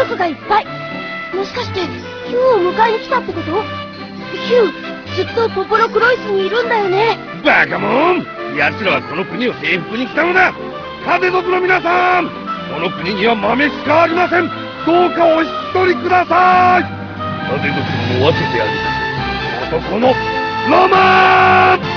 族がいっぱい。もしかしてヒューを迎えに来たってこと？ヒューずっとポポロクロイスにいるんだよね。 バカモン、奴らはこの国を征服に来たのだ。風族の皆さん、この国には豆しかありません。どうかお引き取りください。風族の分けてある男のロマン。